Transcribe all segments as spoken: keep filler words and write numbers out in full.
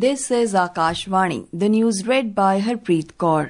This is Akashvani. The news read by Harpreet Kaur.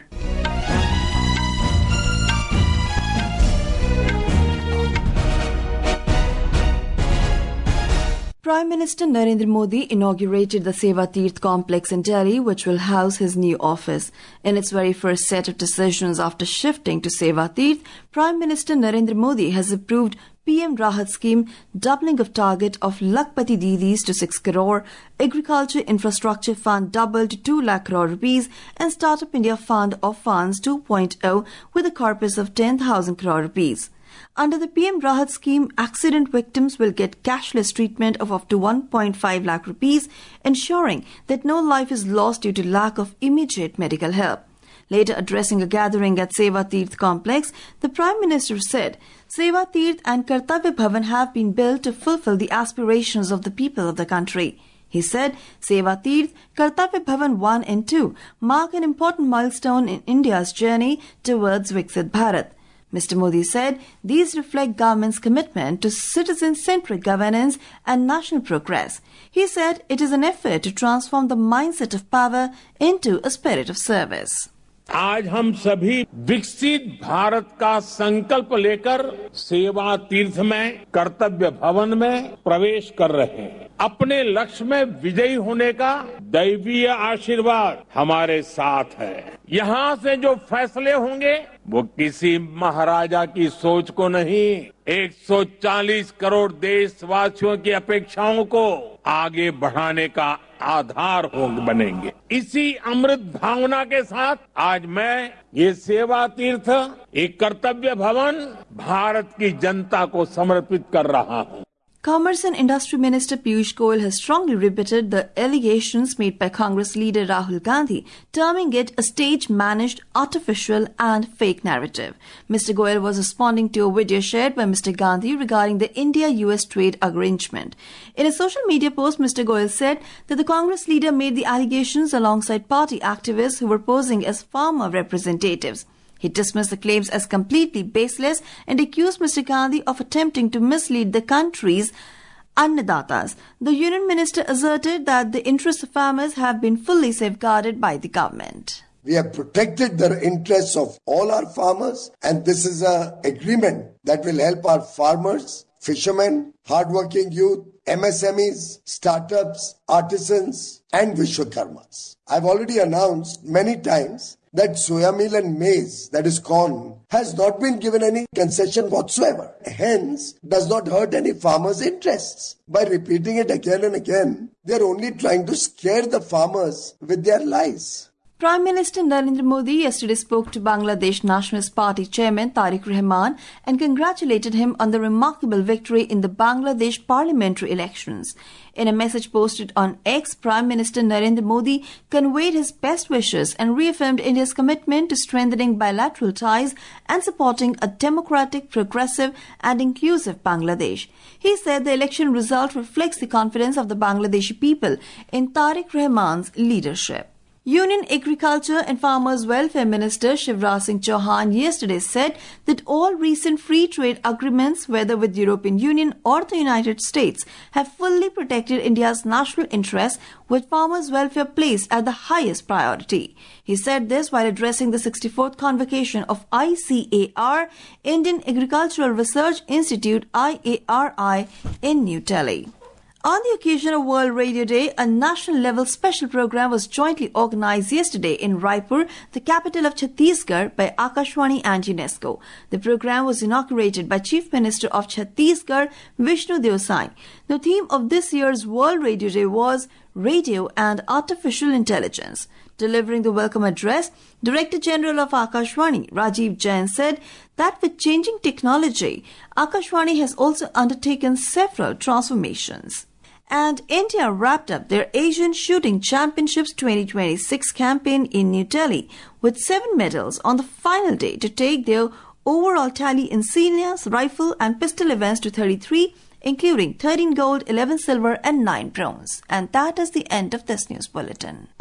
Prime Minister Narendra Modi inaugurated the Seva Tirth complex in Delhi, which will house his new office. In its very first set of decisions after shifting to Seva Tirth, Prime Minister Narendra Modi has approved P M Rahat scheme, doubling of target of Lakhpati Didis to six crore, Agriculture Infrastructure Fund doubled to two lakh crore rupees, and Startup India Fund of Funds two point oh with a corpus of ten thousand crore rupees. Under the P M Rahat scheme, accident victims will get cashless treatment of up to one point five lakh rupees, ensuring that no life is lost due to lack of immediate medical help. Later addressing a gathering at Seva Tirth complex, the Prime Minister said, Seva Tirth and Kartavya Bhavan have been built to fulfill the aspirations of the people of the country. He said, Seva Tirth, Kartavya Bhavan one and two mark an important milestone in India's journey towards Viksit Bharat. Mister Modi said these reflect government's commitment to citizen-centric governance and national progress. He said it is an effort to transform the mindset of power into a spirit of service. आज हम सभी विकसित भारत का संकल्प लेकर सेवा तीर्थ में कर्तव्य भवन में प्रवेश कर रहे हैं। अपने लक्ष्य में विजयी होने का दैवीय आशीर्वाद हमारे साथ है। यहाँ से जो फैसले होंगे वो किसी महाराजा की सोच को नहीं, एक सौ चालीस करोड़ देशवासियों की अपेक्षाओं को आगे बढ़ाने का आधार हो बनेंगे। इसी अमृत भावना के साथ आज मैं ये सेवा तीर्थ, एक कर्तव्य भवन भारत की जनता को समर्पित कर रहा हूँ। Commerce and Industry Minister Piyush Goyal has strongly rebutted the allegations made by Congress leader Rahul Gandhi, terming it a stage-managed, artificial and fake narrative. Mister Goyal was responding to a video shared by Mister Gandhi regarding the India U S trade arrangement. In a social media post, Mister Goyal said that the Congress leader made the allegations alongside party activists who were posing as farmer representatives. He dismissed the claims as completely baseless and accused Mister Gandhi of attempting to mislead the country's Annadatas. The Union Minister asserted that the interests of farmers have been fully safeguarded by the government. We have protected the interests of all our farmers, and this is an agreement that will help our farmers, fishermen, hardworking youth, M S M Es, startups, artisans and Vishwakarmas. I've already announced many times that soya meal and maize, that is corn, has not been given any concession whatsoever. Hence, does not hurt any farmers' interests. By repeating it again and again, they are only trying to scare the farmers with their lies. Prime Minister Narendra Modi yesterday spoke to Bangladesh Nationalist Party Chairman Tariq Rahman and congratulated him on the remarkable victory in the Bangladesh parliamentary elections. In a message posted on X, Prime Minister Narendra Modi conveyed his best wishes and reaffirmed India's commitment to strengthening bilateral ties and supporting a democratic, progressive and inclusive Bangladesh. He said the election result reflects the confidence of the Bangladeshi people in Tariq Rahman's leadership. Union Agriculture and Farmers Welfare Minister Shivraj Singh Chauhan yesterday said that all recent free trade agreements, whether with the European Union or the United States, have fully protected India's national interests, with farmers' welfare placed at the highest priority. He said this while addressing the sixty-fourth convocation of I C A R, Indian Agricultural Research Institute I A R I, in New Delhi. On the occasion of World Radio Day, a national-level special program was jointly organized yesterday in Raipur, the capital of Chhattisgarh, by Akashvani and UNESCO. The program was inaugurated by Chief Minister of Chhattisgarh, Vishnu Deo Sai. The theme of this year's World Radio Day was Radio and Artificial Intelligence. Delivering the welcome address, Director General of Akashvani, Rajiv Jain, said that with changing technology, Akashvani has also undertaken several transformations. And India wrapped up their Asian Shooting Championships twenty twenty-six campaign in New Delhi with seven medals on the final day to take their overall tally in seniors, rifle and pistol events to thirty-three, including thirteen gold, eleven silver and nine bronze. And that is the end of this news bulletin.